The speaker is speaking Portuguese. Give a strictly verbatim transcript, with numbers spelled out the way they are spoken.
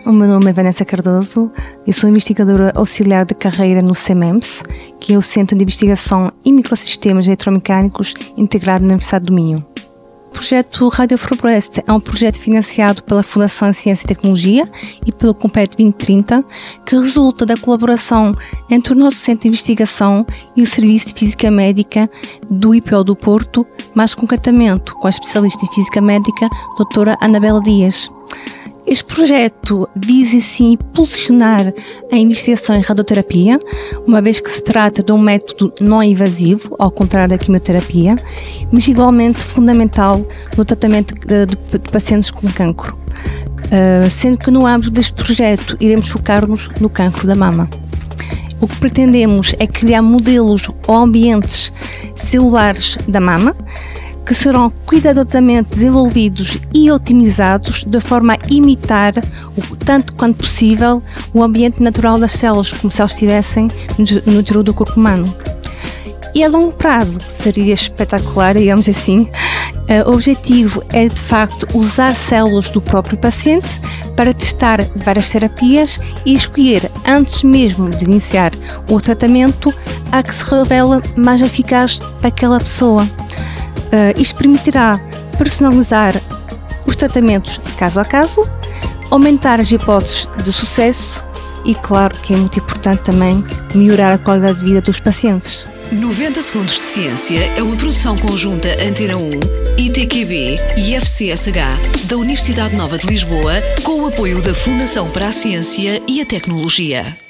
O meu nome é Vanessa Cardoso e sou investigadora auxiliar de carreira no CEMEMS, que é o Centro de Investigação em Microsistemas Eletromecânicos integrado na Universidade do Minho. O projeto Radio Forest é um projeto financiado pela Fundação Ciência e Tecnologia e pelo Compete vinte trinta, que resulta da colaboração entre o nosso Centro de Investigação e o Serviço de Física Médica do I P O do Porto, mais concretamente com a especialista em Física Médica, doutora Anabela Dias. Este projeto visa, sim, impulsionar a investigação em radioterapia, uma vez que se trata de um método não invasivo, ao contrário da quimioterapia, mas igualmente fundamental no tratamento de, de, de pacientes com cancro. Uh, sendo que no âmbito deste projeto iremos focar-nos no cancro da mama. O que pretendemos é criar modelos ou ambientes celulares da mama, que serão cuidadosamente desenvolvidos e otimizados de forma a imitar, o tanto quanto possível, o ambiente natural das células, como se elas estivessem no interior do corpo humano. E a longo prazo, que seria espetacular, digamos assim, o objetivo é de facto usar células do próprio paciente para testar várias terapias e escolher, antes mesmo de iniciar o tratamento, a que se revela mais eficaz para aquela pessoa. Uh, isto permitirá personalizar os tratamentos caso a caso, aumentar as hipóteses de sucesso e, claro, que é muito importante também, melhorar a qualidade de vida dos pacientes. noventa Segundos de Ciência é uma produção conjunta Antena um, I T Q B e F C S H da Universidade Nova de Lisboa, com o apoio da Fundação para a Ciência e a Tecnologia.